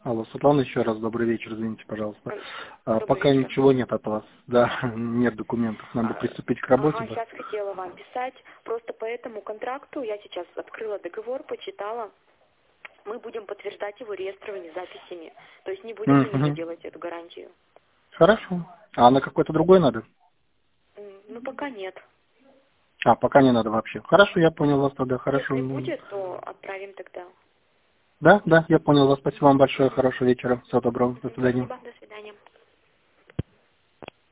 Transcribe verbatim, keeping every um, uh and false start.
Алло, Светлана, еще раз добрый вечер, извините, пожалуйста. А, Добрый пока вечер. ничего нет от вас, да, нет документов, надо приступить к работе. Ага, Да. сейчас хотела вам писать. Просто по этому контракту я сейчас открыла договор, почитала. Мы будем подтверждать его реестровыми записями. То есть не будем на него Мгм. делать эту гарантию. Хорошо. А на какой-то другой надо? М, Ну, пока нет. А, пока не надо вообще. Хорошо, я понял вас тогда, хорошо. Если будет, то отправим тогда. Да, да, я понял вас. Спасибо вам большое, хорошего вечера. Всего доброго, до Мгм, свидания. Спасибо, до свидания.